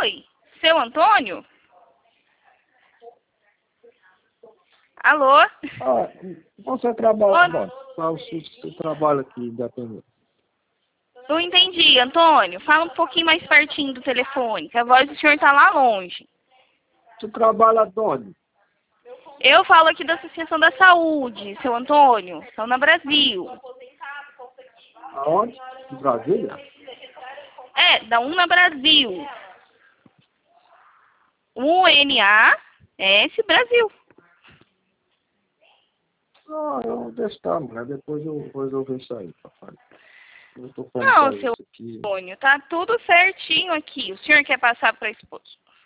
Oi, seu Antônio? Alô? Ah, você trabalha, bom, você trabalha aqui, independente. Não entendi, Antônio. Fala um pouquinho mais pertinho do telefone, que a voz do senhor tá lá longe. Você trabalha onde? Eu falo aqui da Associação da Saúde, seu Antônio. Estão na Brasil. Aonde? Em Brasília? É, da UNA Brasil. UNAS Brasil. Ah, eu deixo estar, mulher. Depois eu vou resolver isso aí, papai. Eu tô falando Não, pra seu isso aqui. Antônio, tá tudo certinho aqui. O senhor quer passar para a esposa?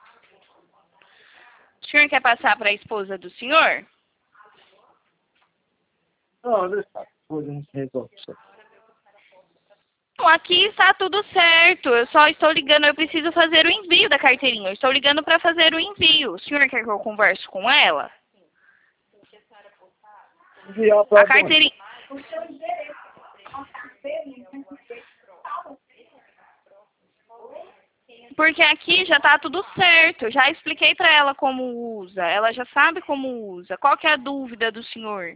O senhor quer passar para a esposa do senhor? Não, deixa estar. Depois a gente resolve isso aí. Não, aqui está tudo certo. Eu só estou ligando, eu preciso fazer o envio da carteirinha. Eu estou ligando para fazer o envio. O senhor quer que eu converse com ela? Enviar pra A onde? carteirinha. Porque aqui já está tudo certo. Eu já expliquei para ela como usa. Ela já sabe como usa. Qual que é a dúvida do senhor?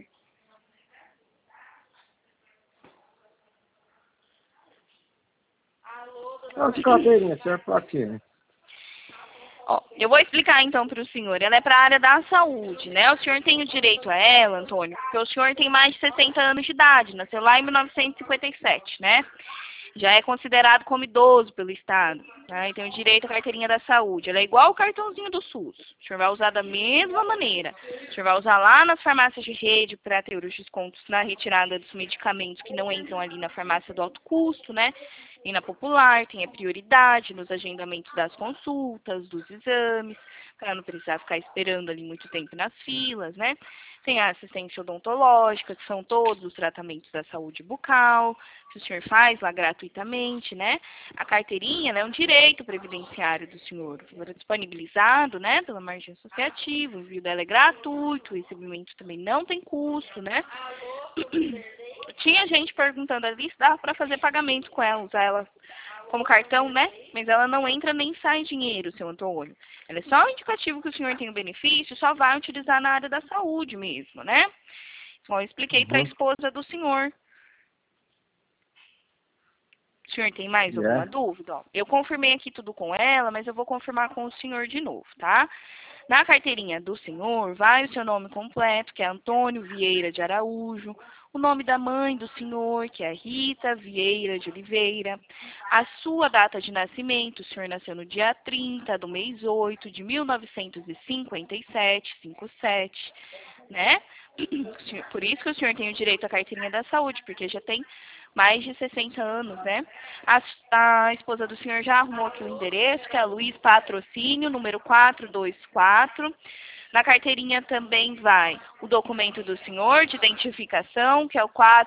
Essa carteirinha serve pra quê, né? Ó, eu vou explicar então para o senhor. Ela é para a área da saúde, né? O senhor tem o direito a ela, Antônio, porque o senhor tem mais de 60 anos de idade, nasceu lá em 1957, né? Já é considerado como idoso pelo Estado, tá? E tem o direito à carteirinha da saúde. Ela é igual o cartãozinho do SUS. O senhor vai usar da mesma maneira. O senhor vai usar lá nas farmácias de rede para ter os descontos na retirada dos medicamentos que não entram ali na farmácia do alto custo, né? E na popular, tem a prioridade nos agendamentos das consultas, dos exames, para não precisar ficar esperando ali muito tempo nas filas, né? Tem a assistência odontológica, que são todos os tratamentos da saúde bucal, que o senhor faz lá gratuitamente, né? A carteirinha, né, é um direito previdenciário do senhor, agora disponibilizado, né, pela margem associativa, o envio dela é gratuito, o recebimento também não tem custo, né? Tinha gente perguntando ali se dava para fazer pagamento com ela, usar ela como cartão, né? Mas ela não entra nem sai dinheiro, seu Antônio. Ela é só um indicativo que o senhor tem o benefício, só vai utilizar na área da saúde mesmo, né? Então, eu expliquei para a esposa do senhor. O senhor tem mais alguma dúvida? Ó, eu confirmei aqui tudo com ela, mas eu vou confirmar com o senhor de novo, tá? Na carteirinha do senhor, vai o seu nome completo, que é Antônio Vieira de Araújo, o nome da mãe do senhor, que é Rita Vieira de Oliveira, a sua data de nascimento, o senhor nasceu no dia 30 do mês 8 de 1957, 57, né? Por isso que o senhor tem o direito à carteirinha da saúde, porque já tem mais de 60 anos, né? A esposa do senhor já arrumou aqui o endereço, que é Luiz Patrocínio, número 424. Na carteirinha também vai o documento do senhor de identificação, que é o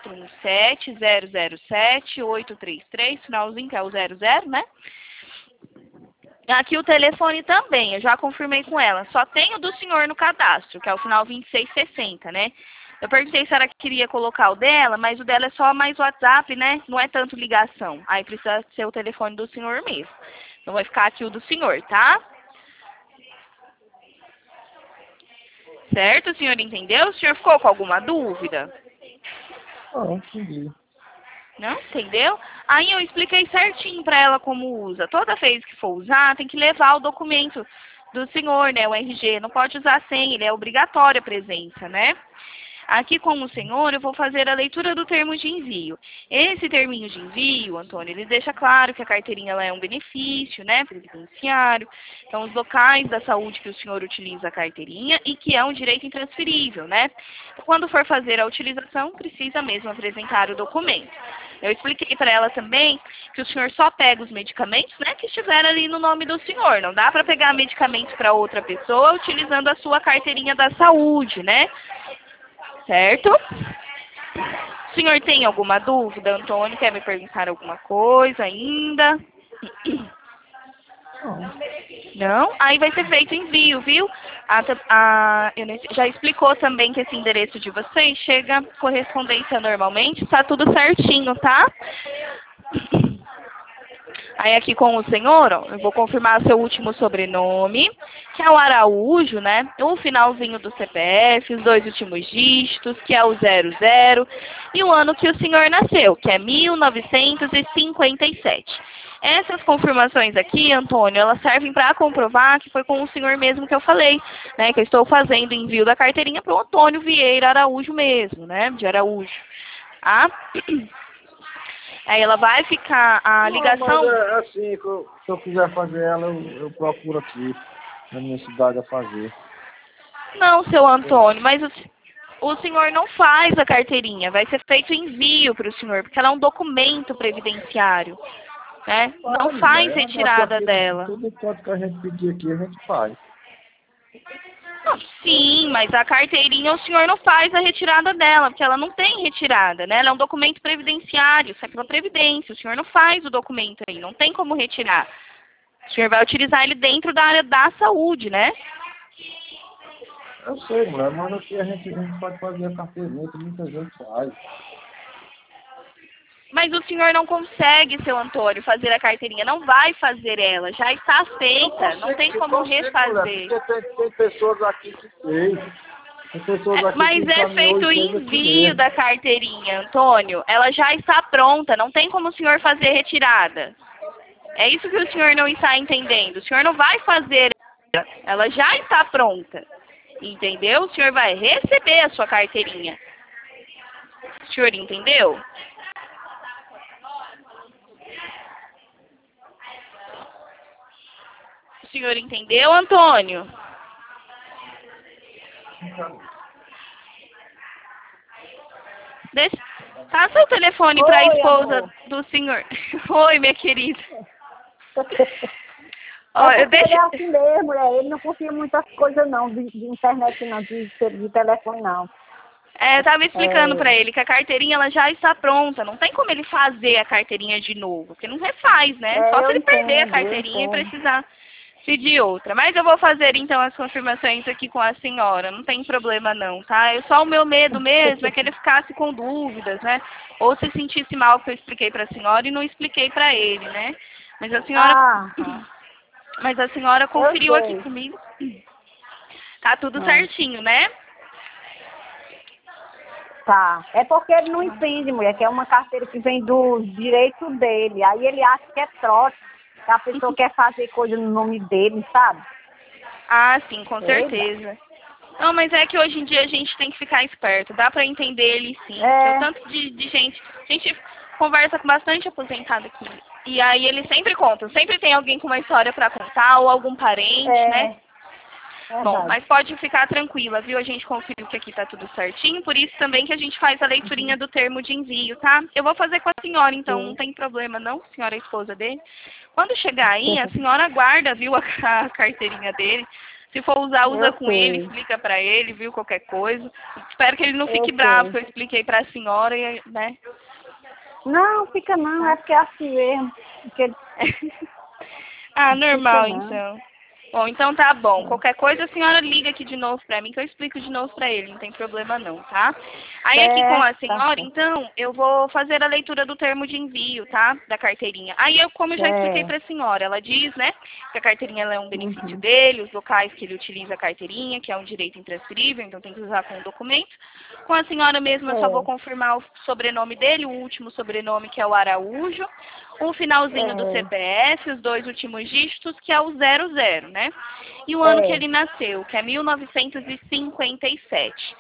417-007-833, finalzinho, que é o 00, né? Aqui o telefone também, eu já confirmei com ela. Só tem o do senhor no cadastro, que é o final 2660, né? Eu perguntei se ela queria colocar o dela, mas o dela é só mais WhatsApp, né? Não é tanto ligação. Aí precisa ser o telefone do senhor mesmo. Então vai ficar aqui o do senhor, tá? Certo, o senhor entendeu? O senhor ficou com alguma dúvida? Ah, entendi. Não? Entendeu? Aí eu expliquei certinho para ela como usa. Toda vez que for usar, tem que levar o documento do senhor, né? O RG. Não pode usar sem, ele é obrigatório a presença, né? Aqui com o senhor, eu vou fazer a leitura do termo de envio. Esse terminho de envio, Antônio, ele deixa claro que a carteirinha ela é um benefício, né, previdenciário. Então, os locais da saúde que o senhor utiliza a carteirinha e que é um direito intransferível, né? Quando for fazer a utilização, precisa mesmo apresentar o documento. Eu expliquei para ela também que o senhor só pega os medicamentos, né, que estiver ali no nome do senhor. Não dá para pegar medicamentos para outra pessoa utilizando a sua carteirinha da saúde, né? Certo? O senhor tem alguma dúvida, Antônio? Quer me perguntar alguma coisa ainda? Não? Aí vai ser feito envio, viu? Já explicou também que esse endereço de vocês chega correspondência normalmente, está tudo certinho, tá? Aí aqui com o senhor, ó, eu vou confirmar seu último sobrenome, que é o Araújo, né? O finalzinho do CPF, os 2 últimos dígitos, que é o 00, e o ano que o senhor nasceu, que é 1957. Essas confirmações aqui, Antônio, elas servem para comprovar que foi com o senhor mesmo que eu falei, né? Que eu estou fazendo envio da carteirinha para o Antônio Vieira Araújo mesmo, né? De Araújo. Ah? Aí ela vai ficar a ligação... Não, mas é assim, se eu quiser fazer ela, eu procuro aqui na minha cidade a fazer. Não, seu Antônio, mas o senhor não faz a carteirinha. Vai ser feito envio para o senhor, porque ela é um documento previdenciário, né? Não faz retirada dela. Tudo que a gente pedir aqui, a gente faz. Não, sim, mas a carteirinha o senhor não faz a retirada dela, porque ela não tem retirada, né? Ela é um documento previdenciário, isso aqui é uma previdência. O senhor não faz o documento aí, não tem como retirar. O senhor vai utilizar ele dentro da área da saúde, né? Eu sei, mulher, mas aqui a gente pode fazer a carteirinha, que muita gente faz. Mas o senhor não consegue, seu Antônio, fazer a carteirinha. Não vai fazer ela. Já está feita. Não tem como refazer. Mulher, tem pessoas aqui que fez. Tem pessoas aqui Mas que é feito o envio da carteirinha, Antônio. Ela já está pronta. Não tem como o senhor fazer retirada. É isso que o senhor não está entendendo. O senhor não vai fazer ela. Ela já está pronta. Entendeu? O senhor vai receber a sua carteirinha. O senhor entendeu? O senhor entendeu, Antônio? Passa o telefone para a esposa do senhor. Oi, minha querida. Olha, ele é assim mesmo, ele não confia em muitas coisas não, de internet não, de telefone não. Eu estava explicando para ele que a carteirinha ela já está pronta. Não tem como ele fazer a carteirinha de novo, porque não refaz, né? Só se ele perder a carteirinha e precisar pedir outra. Mas eu vou fazer então as confirmações aqui com a senhora. Não tem problema não, tá? Só o meu medo mesmo é que ele ficasse com dúvidas, né? Ou se sentisse mal que eu expliquei para a senhora e não expliquei para ele, né? Mas a senhora... Mas a senhora conferiu aqui comigo. Tá tudo certinho, né? Tá. É porque ele não entende, mulher, que é uma carteira que vem do direito dele. Aí ele acha que é trote, que a pessoa quer fazer coisa no nome dele, sabe? Ah, sim, com certeza. Não, mas é que hoje em dia a gente tem que ficar esperto. Dá pra entender ele sim. Tem tanto de gente. A gente conversa com bastante aposentado aqui. E aí eles sempre contam. Sempre tem alguém com uma história pra contar ou algum parente, né? Bom, mas pode ficar tranquila, viu? A gente conferiu que aqui tá tudo certinho, por isso também que a gente faz a leiturinha do termo de envio, tá? Eu vou fazer com a senhora, então não tem problema não, senhora é esposa dele. Quando chegar aí, a senhora guarda, viu, a carteirinha dele. Se for usar, usa com ele, explica pra ele, viu, qualquer coisa. Espero que ele não fique bravo, que eu expliquei pra senhora, né? Não, fica não, é porque é assim mesmo. Porque... normal, então. Bom, então tá bom. Qualquer coisa a senhora liga aqui de novo pra mim, que eu explico de novo pra ele. Não tem problema não, tá? Aí aqui com a senhora, então, eu vou fazer a leitura do termo de envio, tá? Da carteirinha. Aí como eu já expliquei pra senhora, ela diz, né, que a carteirinha ela é um benefício dele, os locais que ele utiliza a carteirinha, que é um direito intransferível, então tem que usar com o documento. Com a senhora mesmo, eu só vou confirmar o sobrenome dele, o último sobrenome, que é o Araújo, o finalzinho do CPF, os 2 últimos dígitos, que é o 00, né? E o ano que ele nasceu, que é 1957.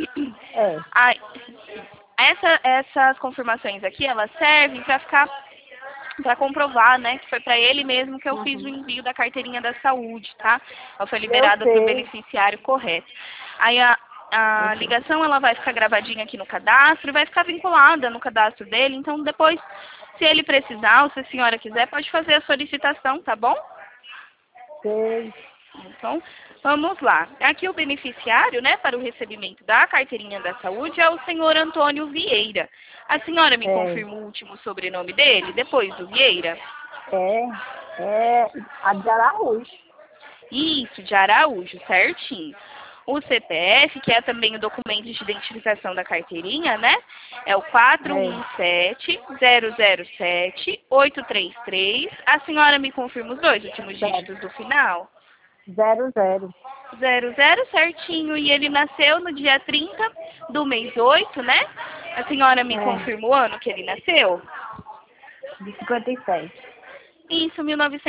Essas confirmações aqui, elas servem para comprovar, né, que foi para ele mesmo que eu fiz o envio da carteirinha da saúde, tá? Ela foi liberada para o beneficiário correto. Aí a ligação, ela vai ficar gravadinha aqui no cadastro e vai ficar vinculada no cadastro dele, então depois, se ele precisar ou se a senhora quiser, pode fazer a solicitação, tá bom? Então, vamos lá. Aqui o beneficiário, né, para o recebimento da carteirinha da saúde é o senhor Antônio Vieira. A senhora me confirma o último sobrenome dele, depois do Vieira? A de Araújo. Isso, de Araújo, certinho. O CPF, que é também o documento de identificação da carteirinha, né? É o 417-007-833. A senhora me confirma os dois últimos dígitos do final? 00. 00 certinho. E ele nasceu no dia 30 do mês 8, né? A senhora me confirma o ano que ele nasceu? De 57. Isso,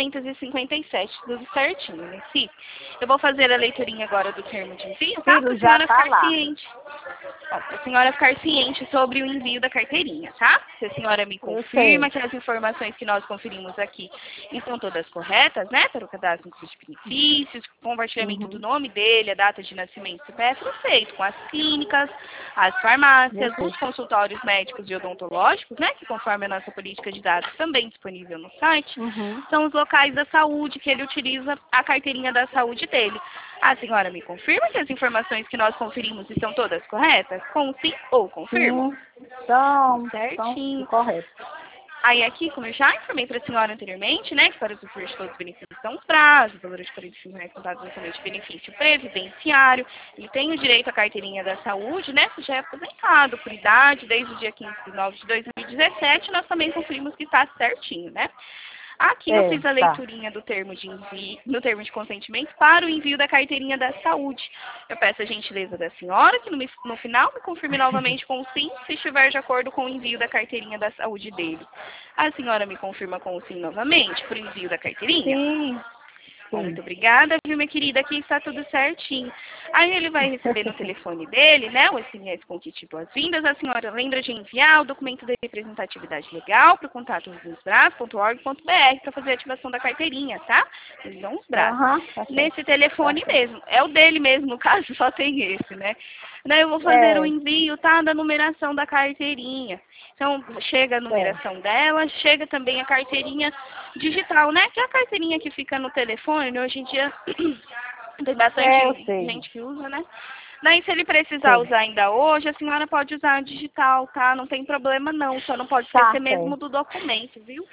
1957, tudo certinho, né? Sim. Eu vou fazer a leiturinha agora do termo de envio, tá? Para a senhora ficar ciente. Para a senhora ficar ciente sobre o envio da carteirinha, tá? Se a senhora me confirma que as informações que nós conferimos aqui estão todas corretas, né? Para o cadastro de benefícios, compartilhamento do nome dele, a data de nascimento, CPF, feito com as clínicas, as farmácias, os consultórios médicos e odontológicos, né? Que conforme a nossa política de dados também disponível no site. São os locais da saúde que ele utiliza a carteirinha da saúde dele. A senhora me confirma que as informações que nós conferimos estão todas corretas? Com sim ou confirmo? Então, certinho. Correto. Aí aqui, como eu já informei para a senhora anteriormente, né, que para usufruir de todos os benefícios são os prazos, valor de R$45 contados mensalmente de benefício previdenciário, ele tem o direito à carteirinha da saúde, né, que já é aposentado por idade, desde o dia 15 de nove de 2017, nós também conferimos que está certinho, né. Aqui eu fiz a leiturinha do termo de envio, no termo de consentimento para o envio da carteirinha da saúde. Eu peço a gentileza da senhora que no final me confirme novamente com o sim, se estiver de acordo com o envio da carteirinha da saúde dele. A senhora me confirma com o sim novamente para o envio da carteirinha? Sim. Muito obrigada, viu, minha querida? Aqui está tudo certinho. Aí ele vai receber no telefone dele, né, o SMS com kit boas-vindas. A senhora lembra de enviar o documento de representatividade legal para o contato visãosbraços.org.br para fazer a ativação da carteirinha, tá? Visão os braços. Nesse telefone mesmo. É o dele mesmo, no caso, só tem esse, né? Daí eu vou fazer o envio, tá, da numeração da carteirinha. Então, chega a numeração dela, chega também a carteirinha digital, né? Que é a carteirinha que fica no telefone. Hoje em dia tem bastante gente que usa, né? Daí, se ele precisar usar ainda hoje, a senhora pode usar a digital, tá? Não tem problema não, só não pode esquecer mesmo do documento, viu?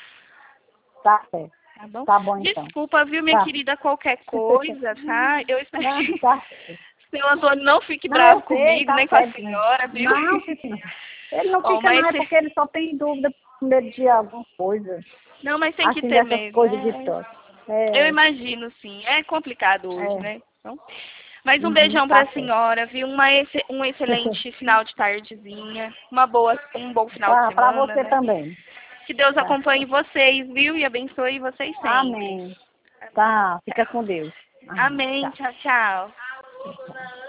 Tá certo. Tá bom? Tá bom, então. Desculpa, viu, minha querida, qualquer coisa, tá? Eu espero que o seu Antônio não fique bravo comigo, nem com a senhora, viu? Não, ele não fica não, é porque ele só tem dúvida com medo de alguma coisa. Não, mas tem que ter mesmo. Coisas de tosse. Eu imagino, sim. É complicado hoje, né? Então, mas um beijão para a senhora, viu? Um excelente final de tardezinha. Um bom final de semana. Para você também. Que Deus acompanhe vocês, viu? E abençoe vocês sempre. Amém. Tá, fica com Deus. Amém. Tchau, tchau.